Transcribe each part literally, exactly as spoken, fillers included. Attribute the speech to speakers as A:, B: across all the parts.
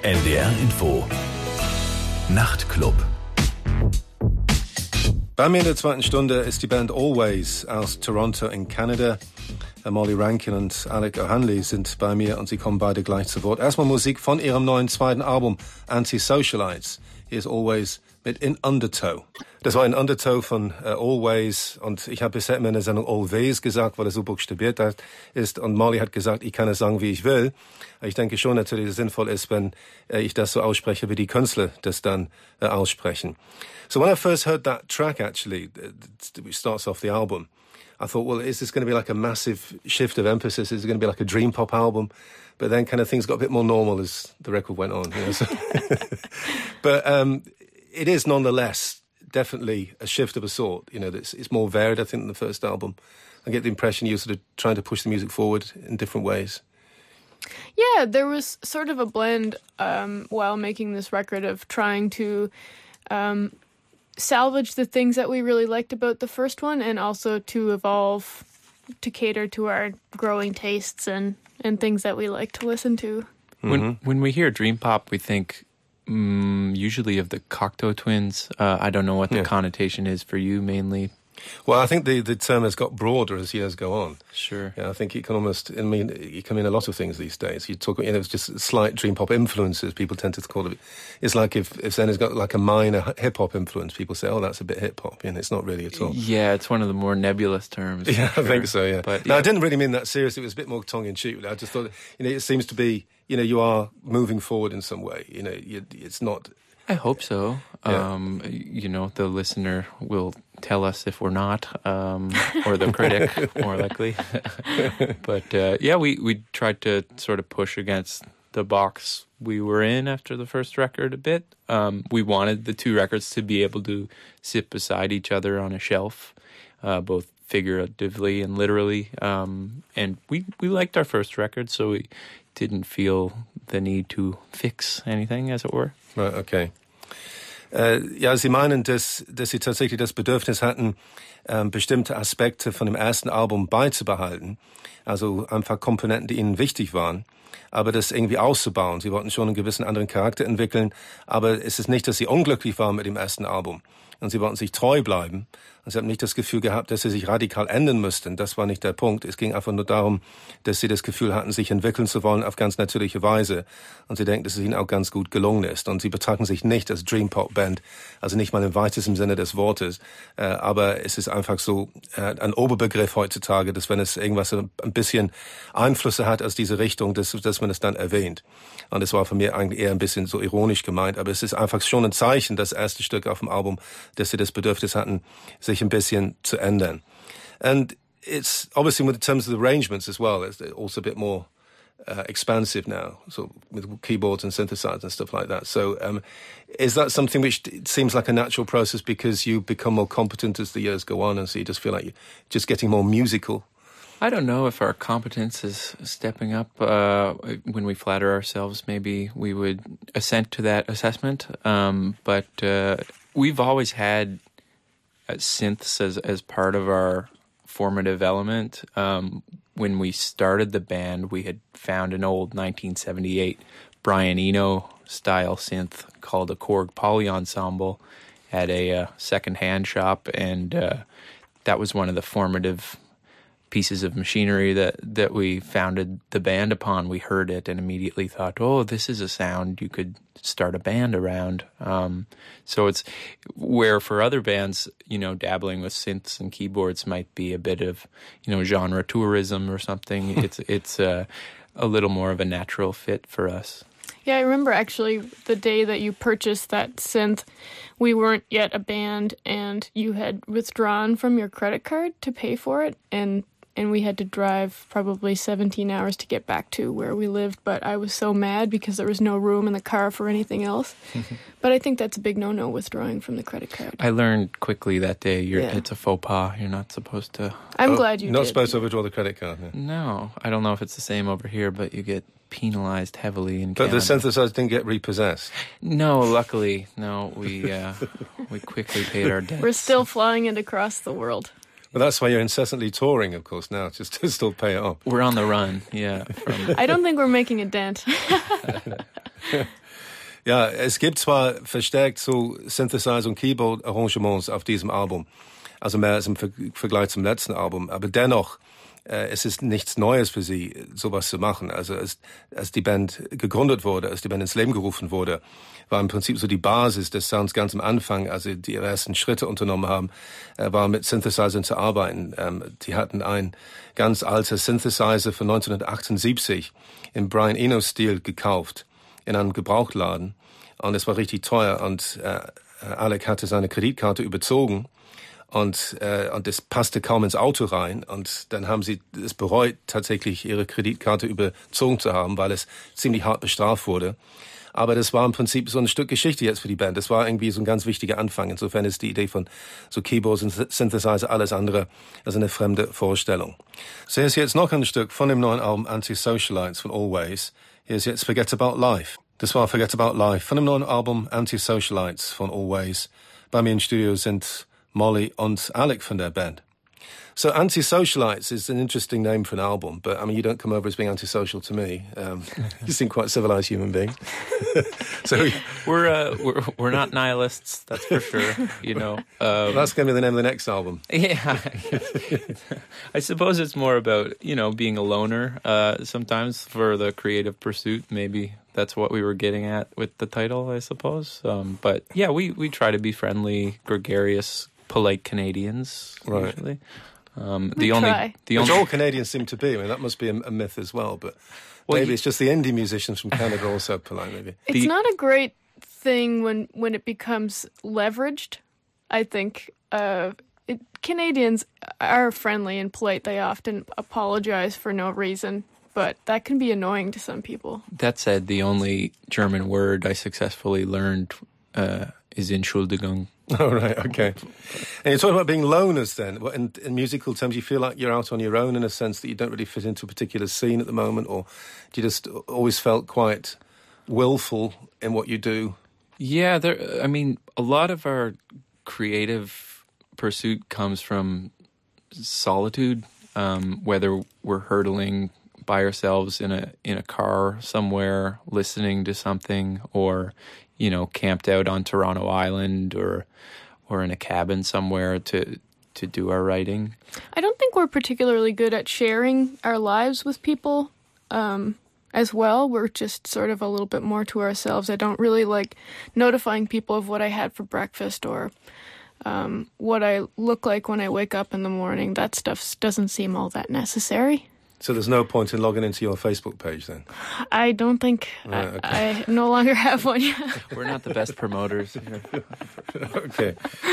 A: N D R Info Nachtclub.
B: Bei mir in der zweiten Stunde ist die Band Always aus Toronto in Kanada. Molly Rankin und Alec O'Hanley sind bei mir und sie kommen beide gleich zu Wort. Erstmal Musik von ihrem neuen zweiten Album Anti-Socialites. Hier ist Always mit In Undertow. Das war In Undertow von uh, Always und ich habe bisher immer in der Sendung Always gesagt, weil es so buchstabiert ist und Molly hat gesagt, ich kann es sagen, wie ich will. Ich denke schon natürlich, dass es sinnvoll ist, wenn äh, ich das so ausspreche, wie die Künstler das dann äh, aussprechen. So when I first heard that track actually, which starts off the album, I thought, well, is this going to be like a massive shift of emphasis? Is it going to be like a dream pop album? But then kind of things got a bit more normal as the record went on. You know, so but um, it is nonetheless definitely a shift of a sort. You know, it's, it's more varied, I think, than the first album. I get the impression you're sort of trying to push the music forward in different ways.
C: Yeah, there was sort of a blend um, while making this record of trying to um, salvage the things that we really liked about the first one and also to evolve to cater to our growing tastes and, and things that we like to listen to.
D: Mm-hmm. When when we hear dream pop, we think um, usually of the Cocteau Twins. Uh, I don't know what the yeah. connotation is for you mainly.
B: Well, I think the, the term has got broader as years go on.
D: Sure.
B: Yeah, I think it can almost, I mean, it can mean a lot of things these days. You talk, you know, it's just slight dream pop influences, people tend to call it. It's like if, if Zen has got like a minor hip hop influence, people say, oh, that's a bit hip hop, and it's not really at all.
D: Yeah, it's one of the more nebulous terms.
B: Yeah,
D: sure.
B: I think so, yeah.
D: But,
B: no,
D: yeah.
B: I didn't really mean that seriously. It was a bit more tongue-in-cheek. I just thought, you know, it seems to be, you know, you are moving forward in some way. You know, you, it's not...
D: I hope so.
B: Yeah.
D: Um, you know, the listener will tell us if we're not, um, or the critic, more likely. But, uh, yeah, we, we tried to sort of push against the box we were in after the first record a bit. Um, we wanted the two records to be able to sit beside each other on a shelf, uh, both figuratively and literally. Um, and we, we liked our first record, so we didn't feel the need to fix anything, as it were.
B: Right, okay. Äh, ja, Sie meinen, dass, dass Sie tatsächlich das Bedürfnis hatten, ähm, bestimmte Aspekte von dem ersten Album beizubehalten. Also einfach Komponenten, die Ihnen wichtig waren, aber das irgendwie auszubauen. Sie wollten schon einen gewissen anderen Charakter entwickeln, aber es ist nicht, dass Sie unglücklich waren mit dem ersten Album. Und Sie wollten sich treu bleiben. Und Sie haben nicht das Gefühl gehabt, dass Sie sich radikal ändern müssten. Das war nicht der Punkt. Es ging einfach nur darum, dass Sie das Gefühl hatten, sich entwickeln zu wollen auf ganz natürliche Weise. Und Sie denken, dass es Ihnen auch ganz gut gelungen ist. Und Sie betrachten sich nicht als Dream Pop Band, also nicht mal im weitesten Sinne des Wortes. Äh, aber es ist einfach so äh, ein Oberbegriff heutzutage, dass wenn es irgendwas ein bisschen Einflüsse hat aus diese Richtung, dass, dass man es dann erwähnt. Und das war von mir eigentlich eher ein bisschen so ironisch gemeint. Aber es ist einfach schon ein Zeichen, das erste Stück auf dem Album, dass Sie das Bedürfnis hatten, sich ein bisschen zu ändern. And it's obviously in terms of the arrangements as well, it's also a bit more uh, expansive now, so with keyboards and synthesizers and stuff like that. So um, is that something which seems like a natural process because you become more competent as the years go on and so you just feel like you're just getting more musical?
D: I don't know if our competence is stepping up. Uh, when we flatter ourselves, maybe we would assent to that assessment. Um, but uh, we've always had uh, synths as, as part of our formative element. Um, when we started the band, we had found an old nineteen seventy-eight Brian Eno style synth called a Korg Poly Ensemble at a uh, second-hand shop, and uh, that was one of the formative pieces of machinery that, that we founded the band upon. We heard it and immediately thought, oh, this is a sound you could start a band around. Um, so it's where for other bands, you know, dabbling with synths and keyboards might be a bit of, you know, genre tourism or something. it's it's uh, a little more of a natural fit for us.
C: Yeah, I remember actually the day that you purchased that synth, we weren't yet a band and you had withdrawn from your credit card to pay for it, and and we had to drive probably seventeen hours to get back to where we lived, but I was so mad because there was no room in the car for anything else. But I think that's a big no-no, withdrawing from the credit card.
D: I learned quickly that day you're,
C: yeah.
D: it's a faux pas. You're not supposed to...
C: I'm
B: oh,
C: glad you
B: not
C: did.
B: Not supposed to withdraw the credit card. Yeah.
D: No, I don't know if it's the same over here, but you get penalized heavily in
B: But
D: Canada.
B: the synthesizer didn't get repossessed?
D: No, luckily. No, we uh, we quickly paid our debts.
C: We're still flying it across the world.
B: Well, that's why you're incessantly touring, of course, now, just to still pay it off.
D: We're on the run, yeah. From...
C: I don't think we're making a dent.
B: Ja, es gibt zwar verstärkt so Synthesizer- und Keyboard-Arrangements auf diesem Album, also mehr als im Ver- Vergleich zum letzten Album, aber dennoch, äh, es ist nichts Neues für sie, sowas zu machen. Also als, als die Band gegründet wurde, als die Band ins Leben gerufen wurde, war im Prinzip so die Basis des Sounds ganz am Anfang, als sie die ihre ersten Schritte unternommen haben, äh, war mit Synthesizern zu arbeiten. Ähm, die hatten ein ganz alter Synthesizer von neunzehnhundertachtundsiebzig im Brian Eno-Stil gekauft, in einem Gebrauchtladen. Und es war richtig teuer. Und äh, Alec hatte seine Kreditkarte überzogen. Und, äh, und das passte kaum ins Auto rein. Und dann haben sie es bereut, tatsächlich ihre Kreditkarte überzogen zu haben, weil es ziemlich hart bestraft wurde. Aber das war im Prinzip so ein Stück Geschichte jetzt für die Band. Das war irgendwie so ein ganz wichtiger Anfang. Insofern ist die Idee von so Keyboards und Synthesizer alles andere als eine fremde Vorstellung. So, hier ist jetzt noch ein Stück von dem neuen Album Anti-Socialites von Always. Hier ist jetzt Forget About Life. Das war Forget About Life von dem neuen Album Anti-Socialites von Always. Bei mir im Studio sind Molly und Alec von der Band. So Anti-Socialites is an interesting name for an album, but I mean, you don't come over as being antisocial to me. Um, you seem quite civilized human being. So
D: we're, uh, we're we're not nihilists, that's for sure. You know, um,
B: that's going to be the name of the next album.
D: Yeah, I suppose it's more about, you know, being a loner. Uh, sometimes for the creative pursuit, maybe that's what we were getting at with the title, I suppose. Um, but yeah, we we try to be friendly, gregarious, polite Canadians.
B: Right.
D: Usually. Um,
C: We
D: the only,
C: try.
D: the
B: Which
D: only,
B: all Canadians seem to be. I mean, that must be a, a myth as well. But
D: Well,
B: maybe
D: you-
B: it's just the indie musicians from Canada also polite, maybe.
C: It's
D: The-
C: not a great thing when when it becomes leveraged. I think uh, it, Canadians are friendly and polite. They often apologize for no reason, but that can be annoying to some people.
D: that said, the only German word I successfully learned uh, is Entschuldigung.
B: Oh, right, okay. And you're talking about being loners then. What, in, in musical terms, you feel like you're out on your own in a sense that you don't really fit into a particular scene at the moment, or do you just always felt quite willful in what you do?
D: Yeah, there. I mean, a lot of our creative pursuit comes from solitude, um, whether we're hurtling by ourselves in a in a car somewhere, listening to something, or you know, camped out on Toronto Island, or or in a cabin somewhere to to do our writing.
C: I don't think we're particularly good at sharing our lives with people um, as well. We're just sort of a little bit more to ourselves. I don't really like notifying people of what I had for breakfast or um, what I look like when I wake up in the morning. That stuff s- doesn't seem all that necessary.
B: So there's no point in logging into your Facebook page then?
C: I don't think
B: Right, okay.
C: I, I no longer have one yet.
D: We're not the best promoters.
B: Okay.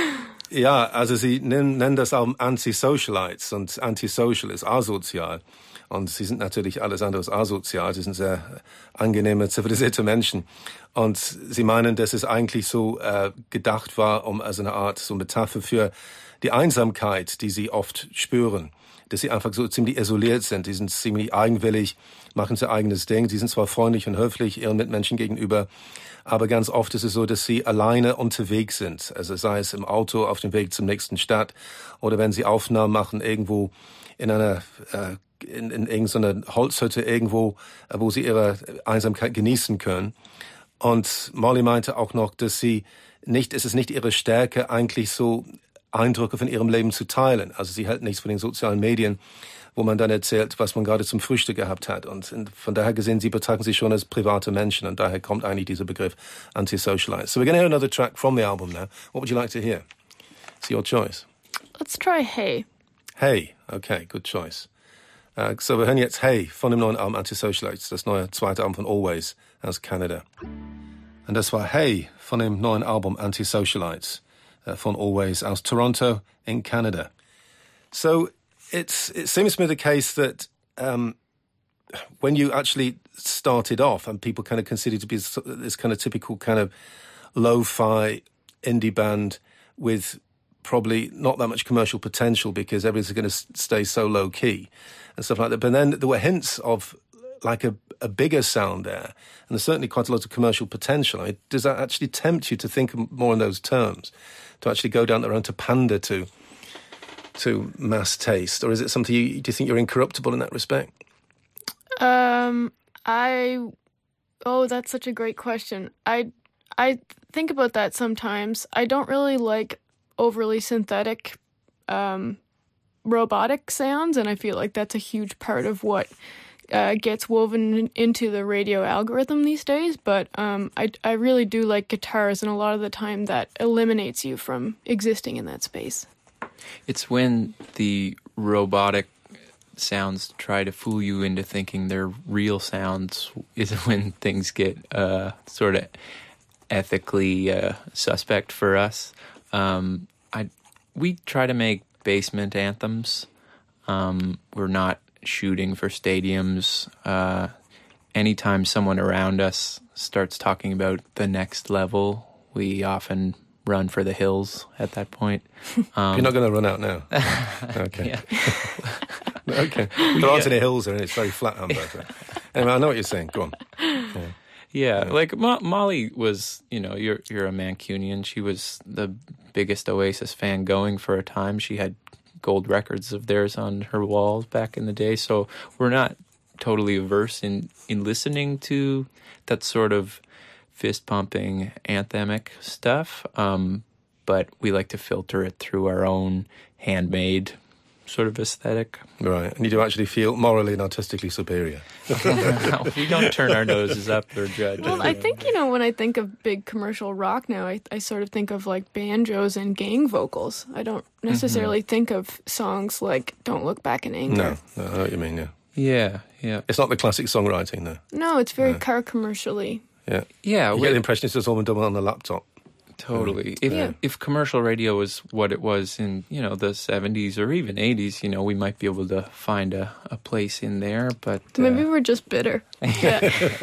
B: Ja, also sie nennen, nennen das Album Anti-Socialites und Antisocial ist asozial. Und sie sind natürlich alles andere als asozial. Sie sind sehr angenehme, zivilisierte Menschen. Und sie meinen, dass es eigentlich so äh, gedacht war, um als eine Art so Metapher für die Einsamkeit, die sie oft spüren. Dass sie einfach so ziemlich isoliert sind. Die sind ziemlich eigenwillig, machen ihr eigenes Ding. Sie sind zwar freundlich und höflich ihren Mitmenschen gegenüber, aber ganz oft ist es so, dass sie alleine unterwegs sind. Also sei es im Auto auf dem Weg zum nächsten Stadt oder wenn sie Aufnahmen machen irgendwo in einer äh, in, in irgendeiner Holzhütte irgendwo, äh, wo sie ihre Einsamkeit genießen können. Und Molly meinte auch noch, dass sie nicht, es ist nicht ihre Stärke, eigentlich so Eindrücke von ihrem Leben zu teilen. Also sie hält nichts von den sozialen Medien, wo man dann erzählt, was man gerade zum Frühstück gehabt hat. Und von daher gesehen, sie betrachten sich schon als private Menschen. Und daher kommt eigentlich dieser Begriff Anti-Socialite. So we're going to hear another track from the album now. What would you like to hear? It's your choice.
C: Let's try Hey.
B: Hey, okay, good choice. Uh, so wir hören jetzt Hey von dem neuen Album Anti-Socialites, das neue zweite Album von Always aus Kanada. Und das war Hey von dem neuen Album Anti-Socialites uh, von Always aus Toronto in Canada. So it's it seems to be the case that um, when you actually started off, and people kind of considered to be this, this kind of typical kind of lo-fi indie band with probably not that much commercial potential because everything's going to stay so low key and stuff like that. But then there were hints of like a, a bigger sound there, and there's certainly quite a lot of commercial potential. I mean, does that actually tempt you to think more in those terms, to actually go down the road to pander to to mass taste, or is it something you do you think you're incorruptible in that respect?
C: Um, I, oh, that's such a great question. I I think about that sometimes. I don't really like overly synthetic um, robotic sounds, and I feel like that's a huge part of what uh, gets woven into the radio algorithm these days. But um, I, I really do like guitars, and a lot of the time that eliminates you from existing in that space.
D: It's when the robotic sounds try to fool you into thinking they're real sounds is when things get uh, sort of ethically uh, suspect for us. Um, I we try to make basement anthems. Um, we're not shooting for stadiums. Uh, anytime someone around us starts talking about the next level, we often run for the hills at that point. Um,
B: You're not going to run out now. Okay. Okay. There aren't any hills there, and it's very flat, Humber. So. Anyway, I know what you're saying. Go on. Yeah,
D: yeah, yeah. like Mo- Molly was, you know, you're you're a Mancunian. She was the biggest Oasis fan going for a time. She had gold records of theirs on her walls back in the day. So we're not totally averse in, in listening to that sort of fist-pumping, anthemic stuff. Um, but we like to filter it through our own handmade sort of aesthetic.
B: Right, and you do actually feel morally and artistically superior.
D: We don't turn our noses up or judge.
C: Well, I think, you know, when I think of big commercial rock now, I, I sort of think of like banjos and gang vocals. I don't necessarily mm-hmm. think of songs like Don't Look Back in Anger.
B: No, no, I know what you mean, yeah.
D: Yeah, yeah.
B: It's not the classic songwriting, though.
C: No, it's very
B: no.
C: car commercially.
B: Yeah.
D: Yeah.
B: You get the impression it's just all been done on the laptop.
D: Totally. If
C: yeah.
D: if commercial radio was what it was in, you know, the seventies or even eighties, you know, we might be able to find a, a place in there, but... Uh,
C: Maybe we're just bitter. Yeah.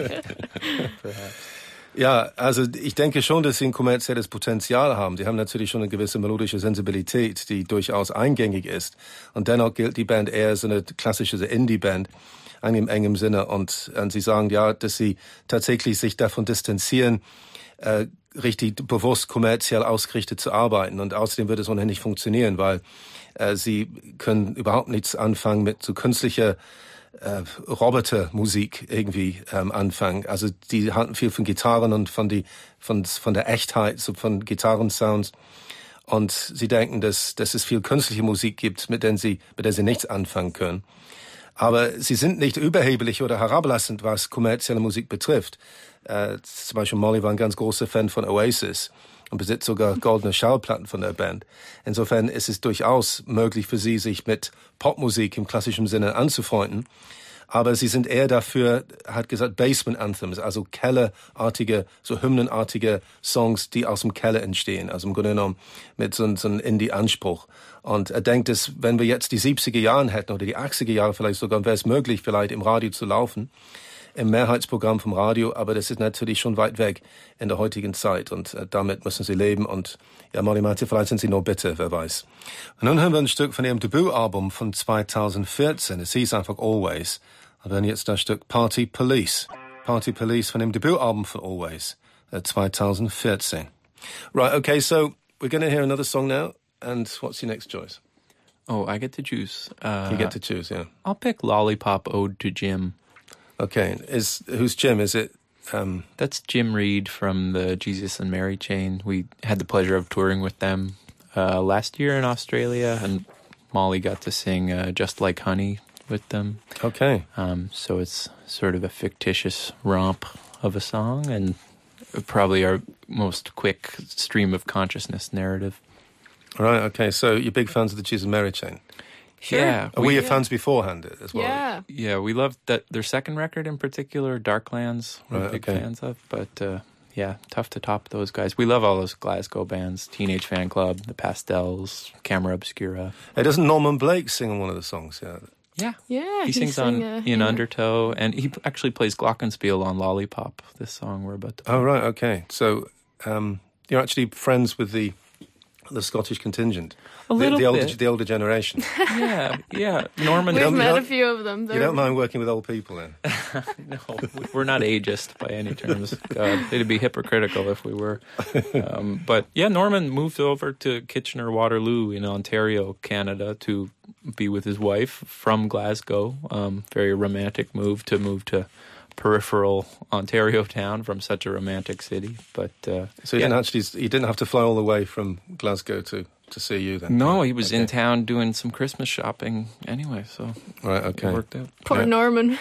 D: Perhaps.
B: Ja, also ich denke schon, dass sie ein kommerzielles Potenzial haben. Sie haben natürlich schon eine gewisse melodische Sensibilität, die durchaus eingängig ist. Und dennoch gilt die Band eher als eine klassische Indie-Band, in einem engen Sinne. Und, und sie sagen ja, dass sie tatsächlich sich davon distanzieren, äh, richtig bewusst kommerziell ausgerichtet zu arbeiten. Und außerdem wird es ohnehin nicht funktionieren, weil äh, sie können überhaupt nichts anfangen mit so künstlicher äh, Robotermusik irgendwie ähm, anfangen. Also die halten viel von Gitarren und von die von von der Echtheit, so von Gitarrensounds. Und sie denken, dass dass es viel künstliche Musik gibt, mit der sie mit der sie nichts anfangen können. Aber sie sind nicht überheblich oder herablassend, was kommerzielle Musik betrifft. Äh, zum Beispiel Molly war ein ganz großer Fan von Oasis und besitzt sogar goldene Schallplatten von der Band. Insofern ist es durchaus möglich für sie, sich mit Popmusik im klassischen Sinne anzufreunden. Aber sie sind eher dafür, hat gesagt, Basement Anthems, also Kellerartige, so hymnenartige Songs, die aus dem Keller entstehen. Also im Grunde genommen mit so, so einem Indie-Anspruch. Und er denkt, dass wenn wir jetzt die siebziger Jahre hätten oder die achtziger Jahre vielleicht sogar, wäre es möglich, vielleicht im Radio zu laufen, im Mehrheitsprogramm vom Radio, aber das ist natürlich schon weit weg in der heutigen Zeit und äh, damit müssen sie leben und ja, Molly meinte, vielleicht sind sie noch bitter, wer weiß. Und nun hören wir ein Stück von ihrem Debütalbum von zweitausendvierzehn, es hieß einfach Always. Und dann jetzt das Stück Party Police. Party Police von dem Debütalbum von Always, äh, zweitausendvierzehn. Right, okay, so we're going to hear another song now, and what's your next choice?
D: Oh, I get to choose. Uh,
B: you get to choose, yeah.
D: I'll pick Lollipop Ode to Jim.
B: Okay, is who's Jim? Is it? Um,
D: That's Jim Reed from the Jesus and Mary chain. We had the pleasure of touring with them uh, last year in Australia, and Molly got to sing uh, Just Like Honey with them.
B: Okay.
D: Um, so it's sort of a fictitious romp of a song, and probably our most quick stream of consciousness narrative.
B: Right, okay, so you're big fans of the Jesus and Mary chain?
C: Sure.
D: Yeah.
B: Were we, your fans beforehand as well?
C: Yeah.
D: Yeah, we loved that their second record in particular, Darklands, we're
B: Right,
D: big
B: okay.
D: fans of. But uh, yeah, tough to top those guys. We love all those Glasgow bands, Teenage Fan Club, The Pastels, Camera Obscura.
B: Hey, doesn't Norman Blake sing on one of the songs? Yeah.
D: Yeah.
C: Yeah,
D: He
C: he
D: sings
C: sang,
D: on
C: uh,
D: In
C: yeah.
D: Undertow, and he actually plays Glockenspiel on Lollipop, this song we're about to play.
B: Oh, right, okay. So um, you're actually friends with the the Scottish contingent?
D: A
B: the,
D: little
B: the older,
D: bit.
B: The older generation.
D: Yeah, yeah. Norman,
C: We've
B: don't-
C: met
B: you
C: a
B: don't-
C: few of them.
B: You
C: They're-
B: don't mind working with old people then?
D: no, we're not ageist by any terms. God, it'd be hypocritical if we were. Um, but yeah, Norman moved over to Kitchener-Waterloo in Ontario, Canada, to be with his wife from Glasgow. Um, very romantic move to move to a peripheral Ontario town from such a romantic city. But uh,
B: so he
D: yeah.
B: didn't actually he didn't have to fly all the way from Glasgow to, to see you then?
D: No, he was
B: okay.
D: in town doing some Christmas shopping anyway, so
B: right, okay.
D: It worked out.
C: Poor
B: ja.
C: Norman.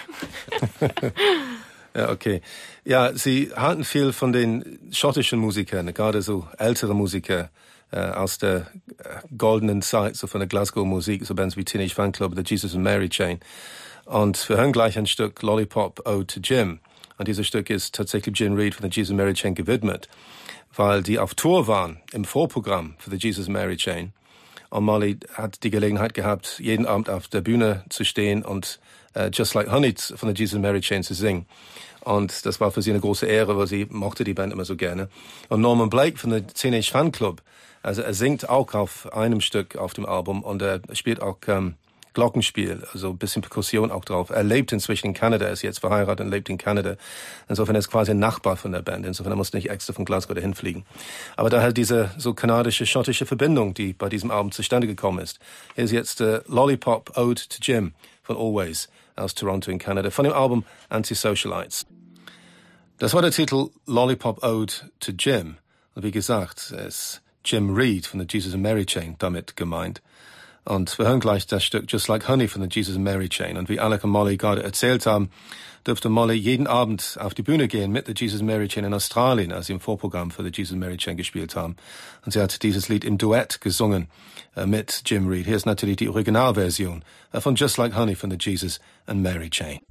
B: Ja, okay. Ja, Sie halten viel von den schottischen Musikern, gerade so ältere Musiker äh, aus der äh, goldenen Zeit, so von der Glasgow-Musik, so Bands wie Teenage Fanclub oder Jesus and Mary Chain. Und wir hören gleich ein Stück Lollipop Ode to Jim. Und dieses Stück ist tatsächlich Jim Reed von der Jesus and Mary Chain gewidmet, weil die auf Tour waren im Vorprogramm für die Jesus and Mary Chain. Und Molly hat die Gelegenheit gehabt, jeden Abend auf der Bühne zu stehen und uh, Just Like Honey von der Jesus and Mary Chain zu singen. Und das war für sie eine große Ehre, weil sie mochte die Band immer so gerne. Und Norman Blake von der Teenage Fanclub, also er singt auch auf einem Stück auf dem Album und er spielt auch ähm, Glockenspiel, also ein bisschen Perkussion auch drauf. Er lebt inzwischen in Kanada, er ist jetzt verheiratet und lebt in Kanada. Insofern ist er quasi ein Nachbar von der Band. Insofern er muss nicht extra von Glasgow dahin fliegen. Aber da halt diese so kanadische, schottische Verbindung, die bei diesem Album zustande gekommen ist. Hier ist jetzt äh, Lollipop Ode to Jim von Always aus Toronto in Kanada, von dem Album Anti-Socialites. Das war der Titel Lollipop Ode to Jim. Und wie gesagt, es ist Jim Reed von der Jesus and Mary Chain damit gemeint. Und wir hören gleich das Stück Just Like Honey von der Jesus and Mary Chain. Und wie Alec und Molly gerade erzählt haben, dürfte Molly jeden Abend auf die Bühne gehen mit der Jesus and Mary Chain in Australien, als sie im Vorprogramm für die Jesus and Mary Chain gespielt haben. Und sie hat dieses Lied im Duett gesungen äh, mit Jim Reed. Hier ist natürlich die Originalversion äh, von Just Like Honey von der Jesus and Mary Chain.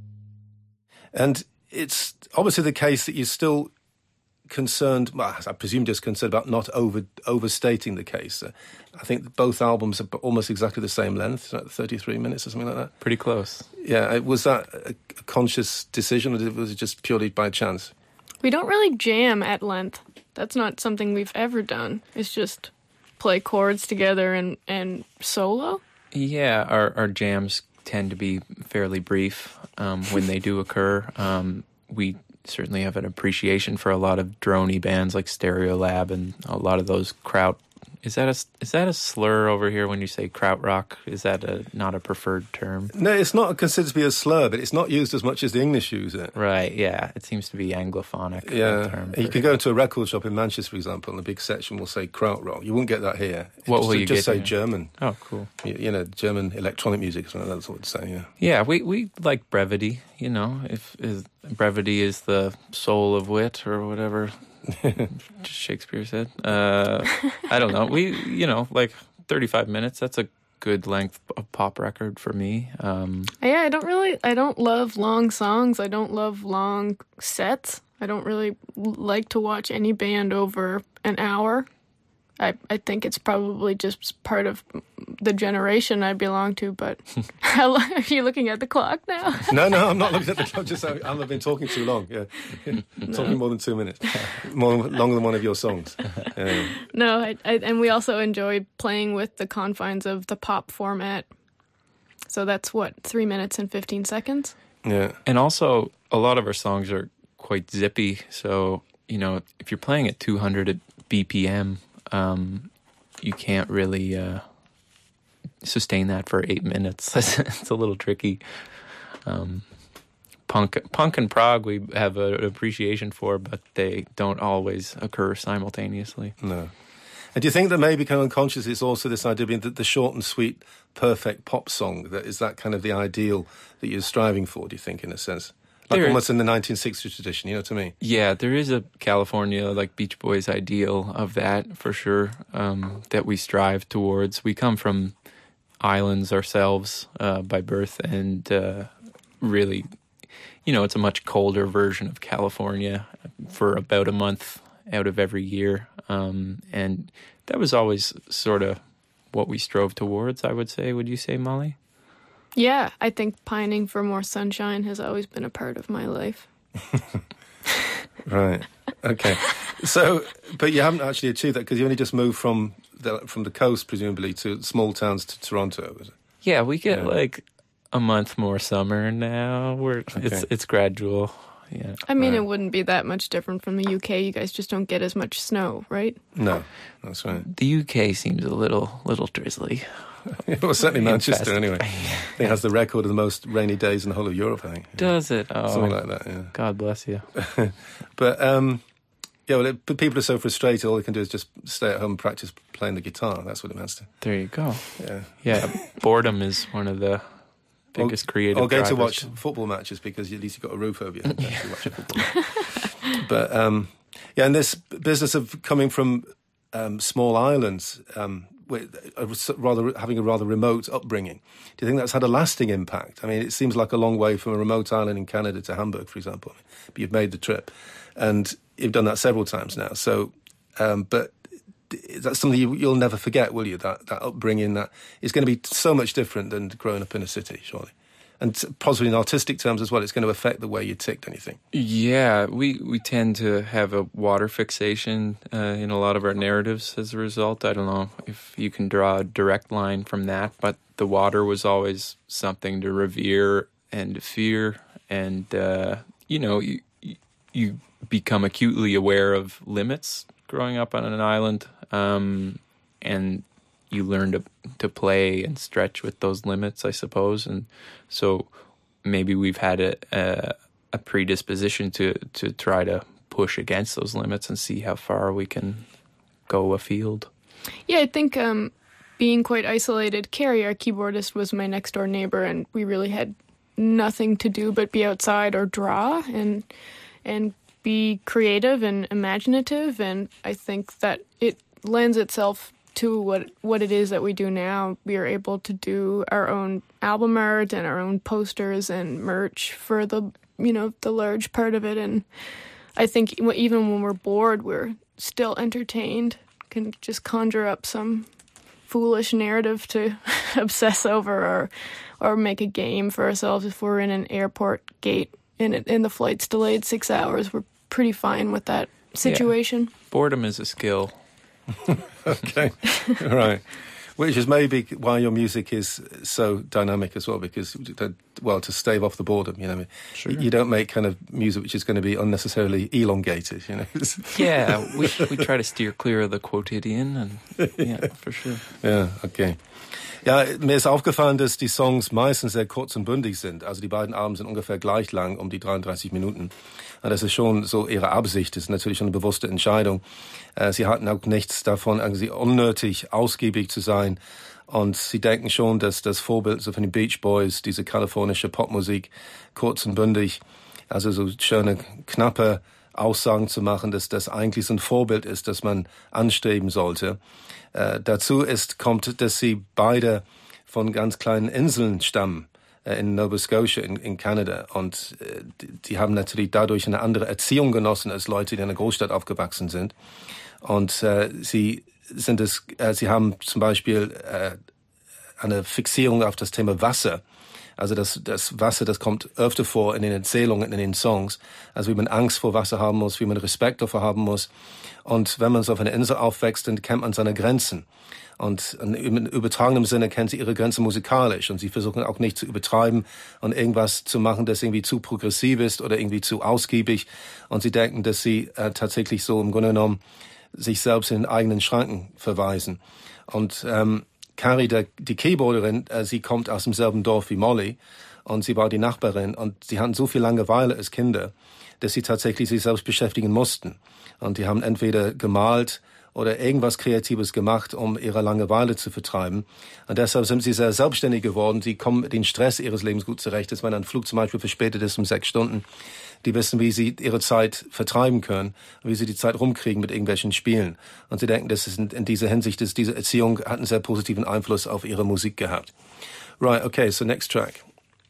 B: And it's obviously the case that you're still concerned, well, I presume just concerned about not over overstating the case. Uh, I think both albums are almost exactly the same length, thirty-three minutes or something like that.
D: Pretty close.
B: Yeah, was that a conscious decision or was it just purely by chance?
C: We don't really jam at length. That's not something we've ever done. It's just play chords together and, and solo.
D: Yeah, our, our jams tend to be fairly brief um, when they do occur. Um, we certainly have an appreciation for a lot of droney bands like Stereolab and a lot of those kraut. Is that a is that a slur over here when you say krautrock? Is that a, not a preferred term?
B: No, it's not considered to be a slur, but it's not used as much as the English use it.
D: Right, yeah. It seems to be Anglophonic.
B: Yeah.
D: Term
B: You can go into a record shop in Manchester, for example, and the big section will say krautrock. You won't get that here.
D: What
B: just,
D: will you
B: just
D: get
B: say
D: here?
B: German.
D: Oh, cool.
B: You, you know, German electronic music, or something like that, that's what it's saying, yeah.
D: Yeah, we, we like brevity, you know. If is, brevity is the soul of wit or whatever Shakespeare said. Uh, I don't know. We, you know, like thirty-five minutes, that's a good length of pop record for me. Um,
C: yeah, I don't really, I don't love long songs. I don't love long sets. I don't really like to watch any band over an hour. I, I think it's probably just part of the generation I belong to, but how long, are you looking at the clock now?
B: No, no, I'm not looking at the clock. Just I've been talking too long. Yeah, no. Talking more than two minutes, more longer than one of your songs. Yeah.
C: No, I, I, and we also enjoy playing with the confines of the pop format. So that's what, three minutes and fifteen seconds.
B: Yeah,
D: and also a lot of our songs are quite zippy. So you know, if you're playing at two hundred B P M. Um, you can't really uh, sustain that for eight minutes. It's a little tricky. Um, punk, punk and prog we have a, an appreciation for, but they don't always occur simultaneously.
B: No. And do you think that maybe kind of unconscious it's also this idea of being the, the short and sweet, perfect pop song? That is that kind of the ideal that you're striving for, do you think, in a sense? Like
D: There
B: almost in the nineteen sixties tradition, you know what I mean?
D: Yeah, there is a California, like Beach Boys ideal of that, for sure, um, that we strive towards. We come from islands ourselves uh, by birth, and uh, really, you know, it's a much colder version of California for about a month out of every year. Um, and that was always sort of what we strove towards, I would say. Would you say, Molly?
C: Yeah, I think pining for more sunshine has always been a part of my life.
B: Right. Okay. So, but you haven't actually achieved that because you only just moved from the, from the coast, presumably, to small towns to Toronto. Is it?
D: Yeah, we get
B: Yeah.
D: like a month more summer now. We're
B: Okay.
D: it's it's gradual. Yeah.
C: I mean,
B: Right.
C: it wouldn't be that much different from the U K. You guys just don't get as much snow, right?
B: No, that's right.
D: The U K seems a little little drizzly.
B: Well, certainly Manchester, anyway. I think it has the record of the most rainy days in the whole of Europe, I think.
D: Does it? Oh,
B: something like that, yeah.
D: God bless you.
B: But, um, yeah, well, it, but people are so frustrated, all they can do is just stay at home and practice playing the guitar. That's what it amounts to.
D: There you go.
B: Yeah.
D: Yeah, boredom is one of the biggest
B: or,
D: creative
B: Or going
D: drivers.
B: to watch football matches because at least you've got a roof over your head. Yeah. To watch football. But, um, yeah, and this business of coming from um, small islands, um, with a rather having a rather remote upbringing, do you think that's had a lasting impact? I mean, it seems like a long way from a remote island in Canada to Hamburg, for example. But you've made the trip, and you've done that several times now. So, um, but that's something you, you'll never forget, will you? That that upbringing that is going to be so much different than growing up in a city, surely. And possibly in artistic terms as well, it's going to affect the way you tick, don't you think?
D: Yeah, we, we tend to have a water fixation uh, in a lot of our narratives as a result. I don't know if you can draw a direct line from that, but the water was always something to revere and to fear. And, uh, you know, you, you become acutely aware of limits growing up on an island, um, and you learn to to play and stretch with those limits, I suppose. And so maybe we've had a, a, a predisposition to, to try to push against those limits and see how far we can go afield.
C: Yeah, I think um, being quite isolated, Carrie, our keyboardist, was my next door neighbor, and we really had nothing to do but be outside or draw and and be creative and imaginative. And I think that it lends itself to what what it is that we do now. We are able to do our own album art and our own posters and merch for the, you know, the large part of it. And I think even when we're bored, we're still entertained, can just conjure up some foolish narrative to obsess over, or or make a game for ourselves. If we're in an airport gate and, it, and the flight's delayed six hours, we're pretty fine with that situation.
D: Yeah. Boredom is a skill.
B: Okay, right. Which is maybe why your music is so dynamic as well, because, well, to stave off the boredom, you know, sure. You don't make kind of music which is going to be unnecessarily elongated, you know.
D: Yeah, we we try to steer clear of the quotidian, and yeah, for sure.
B: Ja, okay. Ja, mir ist aufgefallen, dass die Songs meistens sehr kurz und bündig sind. Also die beiden Alben sind ungefähr gleich lang, um die dreiunddreißig Minuten. Und das ist schon so ihre Absicht, das ist natürlich schon eine bewusste Entscheidung. Sie hatten auch nichts davon, irgendwie unnötig ausgiebig zu sein. Und sie denken schon, dass das Vorbild so von den Beach Boys, diese kalifornische Popmusik, kurz und bündig, also so schöne, knappe Aussagen zu machen, dass das eigentlich so ein Vorbild ist, das man anstreben sollte. Äh, dazu ist, kommt, dass sie beide von ganz kleinen Inseln stammen, äh, in Nova Scotia in, in Kanada. Und äh, die, die haben natürlich dadurch eine andere Erziehung genossen als Leute, die in einer Großstadt aufgewachsen sind. Und äh, sie sind es, äh, sie haben zum Beispiel äh, eine Fixierung auf das Thema Wasser. Also das, das Wasser, das kommt öfter vor in den Erzählungen, in den Songs. Also wie man Angst vor Wasser haben muss, wie man Respekt davor haben muss. Und wenn man so auf einer Insel aufwächst, dann kennt man seine Grenzen. Und im übertragenen Sinne kennt sie ihre Grenzen musikalisch. Und sie versuchen auch nicht zu übertreiben und irgendwas zu machen, das irgendwie zu progressiv ist oder irgendwie zu ausgiebig. Und sie denken, dass sie äh, tatsächlich so im Grunde genommen sich selbst in den eigenen Schranken verweisen. Und ähm, Carrie, der, die Keyboarderin, äh, sie kommt aus demselben Dorf wie Molly und sie war die Nachbarin und sie hatten so viel Langeweile als Kinder, dass sie tatsächlich sich selbst beschäftigen mussten. Und die haben entweder gemalt oder irgendwas Kreatives gemacht, um ihre Langeweile zu vertreiben. Und deshalb sind sie sehr selbstständig geworden. Sie kommen mit dem Stress ihres Lebens gut zurecht. Dass wenn ein Flug zum Beispiel verspätet ist um sechs Stunden, die wissen, wie sie ihre Zeit vertreiben können, wie sie die Zeit rumkriegen mit irgendwelchen Spielen. Und sie denken, dass es in, in dieser Hinsicht ist, diese Erziehung hat einen sehr positiven Einfluss auf ihre Musik gehabt. Right, okay, so next track.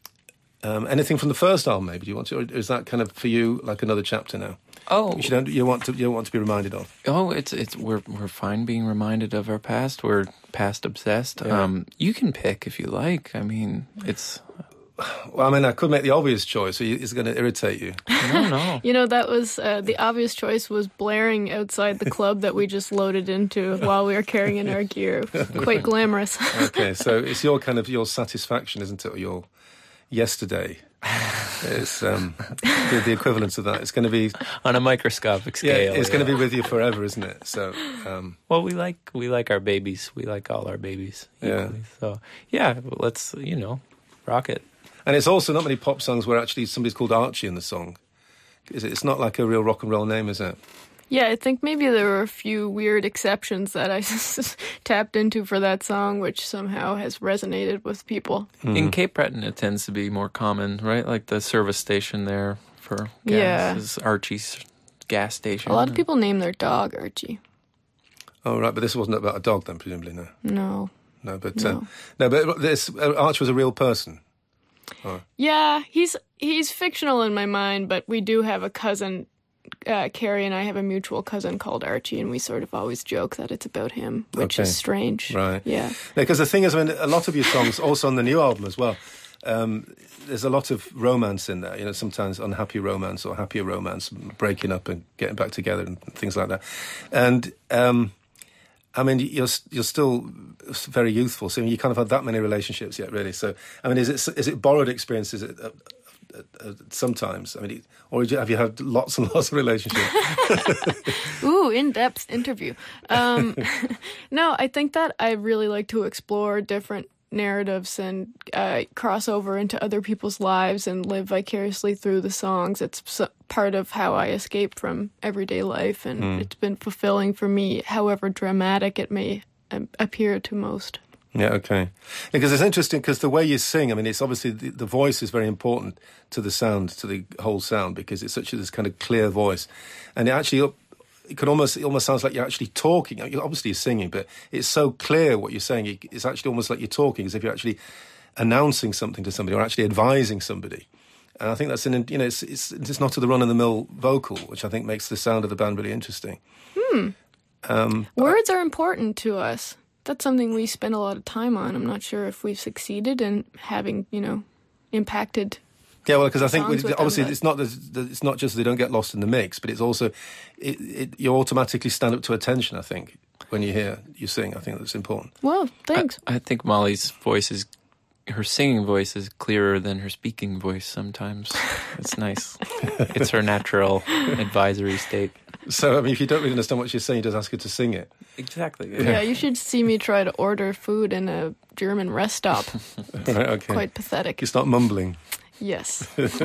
B: Um, anything from the first album, maybe? Do you want to, or is that kind of for you like another chapter now?
D: Oh,
B: you don't. You want to. You don't want to be reminded of.
D: Oh, it's it's we're we're fine being reminded of our past. We're past obsessed. Yeah. Um, you can pick if you like. I mean, it's.
B: Well, I mean, I could make the obvious choice. So it's going to irritate you.
D: No, no.
C: You know, that was uh, the obvious choice was blaring outside the club that we just loaded into while we were carrying in our gear. Quite glamorous.
B: Okay, so it's your kind of your satisfaction, isn't it? Or your yesterday It's um, the, the equivalent of that. It's going to be
D: on a microscopic scale.
B: Yeah, it's
D: yeah.
B: going to be with you forever, isn't it? So, um,
D: well, we like we like our babies. We like all our babies equally.
B: Yeah.
D: So, yeah, let's you know, rock it.
B: And it's also not many pop songs where actually somebody's called Archie in the song. It's not like a real rock and roll name, is it?
C: Yeah, I think maybe there were a few weird exceptions that I tapped into for that song, which somehow has resonated with people.
B: Mm.
D: In Cape Breton, it tends to be more common, right? Like the service station there for gas
C: Yeah.
D: is Archie's gas station.
C: A lot of people name their dog Archie.
B: Oh, right, but this wasn't about a dog then, presumably, no?
C: No.
B: No, but
C: No.
B: Uh, no, but this uh, Archie was a real person. Oh.
C: Yeah, he's he's fictional in my mind, but we do have a cousin. Uh, Carrie and I have a mutual cousin called Archie, and we sort of always joke that it's about him, which
B: Okay.
C: is strange.
B: Right.
C: Yeah.
B: Because the thing is, I mean, a lot of your songs, also on the new album as well, um, there's a lot of romance in there. You know, sometimes unhappy romance or happier romance, breaking up and getting back together and things like that. And um, I mean, you're you're still very youthful, so you kind of had that many relationships yet, really. So, I mean, is it is it borrowed experience? Is it uh, uh, uh, sometimes? I mean, or have you had lots and lots of relationships?
C: Ooh, in-depth interview. Um, no, I think that I really like to explore different narratives and uh, cross over into other people's lives and live vicariously through the songs. It's so, part of how I escape from everyday life, and
B: Mm.
C: it's been fulfilling for me, however dramatic it may um, appear to most.
B: Yeah, okay. Because it's interesting because the way you sing, I mean, it's obviously the, the voice is very important to the sound, to the whole sound, because it's such a, this kind of clear voice. And it actually, it could almost, it almost sounds like you're actually talking. You're obviously singing, but it's so clear what you're saying. It's actually almost like you're talking, as if you're actually announcing something to somebody or actually advising somebody. And I think that's in, you know, it's, it's, it's not to the run-of-the-mill vocal, which I think makes the sound of the band really interesting.
C: Hmm.
B: Um,
C: Words are important to us. That's something we spend a lot of time on. I'm not sure if we've succeeded in having, you know, impacted.
B: Yeah, well, because I think
C: songs
B: with,
C: with them,
B: obviously
C: but-
B: it's not the, it's not just they don't get lost in the mix, but it's also it, it, you automatically stand up to attention. I think when you hear you sing, I think that's important.
C: Well, thanks.
D: I, I think Molly's voice is, her singing voice is clearer than her speaking voice sometimes. It's nice. It's her natural advisory state.
B: So I mean, if you don't really understand what she's saying, you just ask her to sing it.
D: Exactly.
C: Yeah, you should see me try to order food in a German rest stop.
B: Right? Okay.
C: Quite pathetic.
B: You start mumbling.
C: Yes.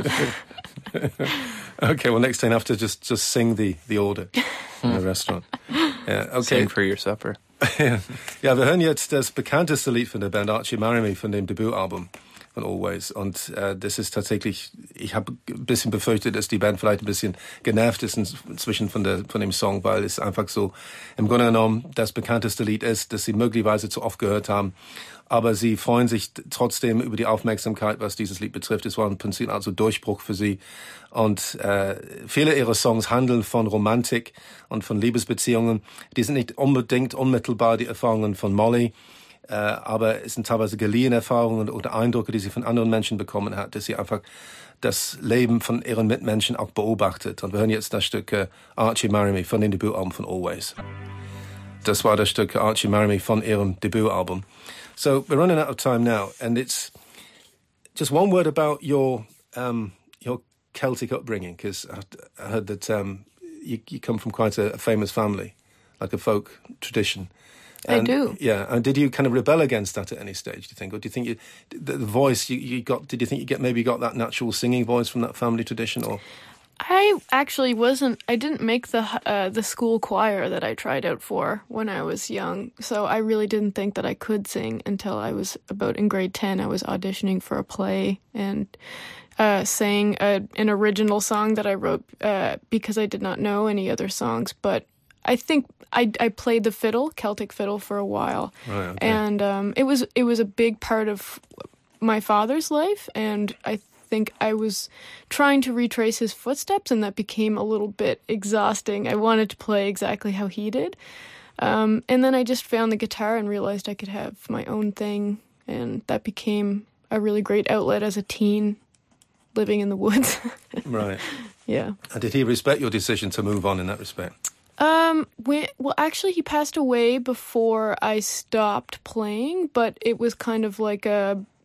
B: Okay. Well, next time you have to just just sing the the order in the restaurant. Ja, okay.
D: Sing for your supper.
B: Ja, wir hören jetzt das bekannteste Lied von der Band Archie Marry Me von dem Debütalbum von Always. Und äh, das ist tatsächlich, ich habe ein bisschen befürchtet, dass die Band vielleicht ein bisschen genervt ist inzwischen von, der, von dem Song, weil es einfach so im Grunde genommen das bekannteste Lied ist, das sie möglicherweise zu oft gehört haben. Aber sie freuen sich trotzdem über die Aufmerksamkeit, was dieses Lied betrifft. Es war im Prinzip also Durchbruch für sie. Und äh, viele ihrer Songs handeln von Romantik und von Liebesbeziehungen. Die sind nicht unbedingt unmittelbar die Erfahrungen von Molly, äh, aber es sind teilweise geliehene Erfahrungen oder Eindrücke, die sie von anderen Menschen bekommen hat, dass sie einfach das Leben von ihren Mitmenschen auch beobachtet. Und wir hören jetzt das Stück äh, Archie Marry Me von dem Debütalbum von Always. Das war das Stück Archie Marry Me von ihrem Debütalbum. So we're running out of time now, and it's just one word about your um, your Celtic upbringing, because I heard that um, you, you come from quite a, a famous family, like a folk tradition.
C: I
B: And,
C: do.
B: Yeah, and did you kind of rebel against that at any stage? Do you think, or do you think you, the, the voice you, you got? Did you think you get maybe got that natural singing voice from that family tradition, or?
C: I actually wasn't, I didn't make the uh, the school choir that I tried out for when I was young. So I really didn't think that I could sing until I was about in grade ten. I was auditioning for a play and uh, sang a, an original song that I wrote uh, because I did not know any other songs. But I think I, I played the fiddle, Celtic fiddle, for a while.
B: Right, okay.
C: And um, it was it was a big part of my father's life, and I think I was trying to retrace his footsteps, and that became a little bit exhausting. I wanted to play exactly how he did. Um, and then I just found the guitar and realized I could have my own thing, and that became a really great outlet as a teen living in the woods.
B: Right.
C: Yeah.
B: And did he respect your decision to move on in that respect?
C: Um, we, well, actually, he passed away before I stopped playing, but it was kind of like a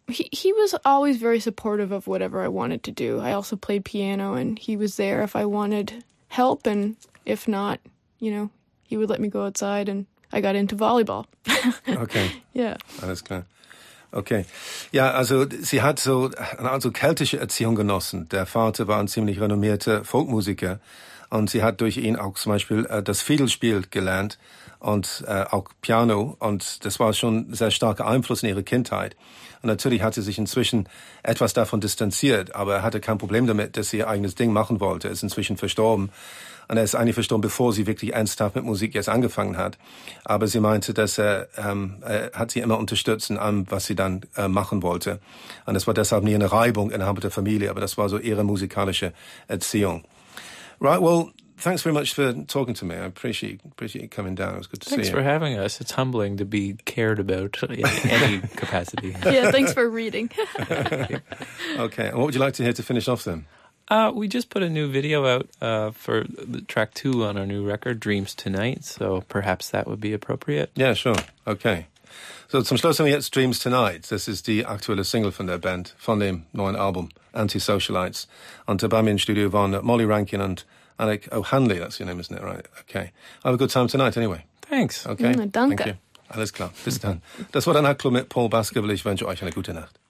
C: he he was always very supportive of whatever I wanted to do. I also played piano, and he was there if I wanted help, and if not, you know, he would let me go outside, and I got into volleyball.
B: Okay.
C: Ja.
B: Alles klar. Okay. Ja, also sie hat so eine Art so keltische Erziehung genossen. Der Vater war ein ziemlich renommierter Folkmusiker und sie hat durch ihn auch zum Beispiel äh, das Fiedelspiel gelernt und äh, auch Piano, und das war schon ein sehr starker Einfluss in ihre Kindheit. Und natürlich hat sie sich inzwischen etwas davon distanziert, aber er hatte kein Problem damit, dass sie ihr eigenes Ding machen wollte. Er ist inzwischen verstorben. Und er ist eigentlich verstorben, bevor sie wirklich ernsthaft mit Musik jetzt angefangen hat. Aber sie meinte, dass er, ähm, er hat sie immer unterstützt in allem, was sie dann äh, machen wollte. Und es war deshalb nie eine Reibung innerhalb der Familie, aber das war so ihre musikalische Erziehung. Right, well, thanks very much for talking to me. I appreciate appreciate you coming down. It was good to
D: Thanks
B: see you.
D: for having us. It's humbling to be cared about in any capacity.
C: Yeah, thanks for reading.
B: Okay, and what would you like to hear to finish off then?
D: Uh, we just put a new video out uh, for the track two on our new record, Dreams Tonight, so perhaps that would be appropriate.
B: Yeah, sure. Okay. So zum Schluss haben wir jetzt Dreams Tonight. Das ist die aktuelle Single von der Band, von dem neuen Album Anti-Socialites. Und bei mir im Studio waren Molly Rankin und Alec O'Hanley. That's your name, isn't it? Right. Okay. Have a good time tonight anyway.
D: Thanks.
B: Okay.
C: Mm, danke.
B: Thank you. Alles klar. Bis dann. Das war der Nachtclub mit Paul Baskerville. Ich wünsche euch eine gute Nacht.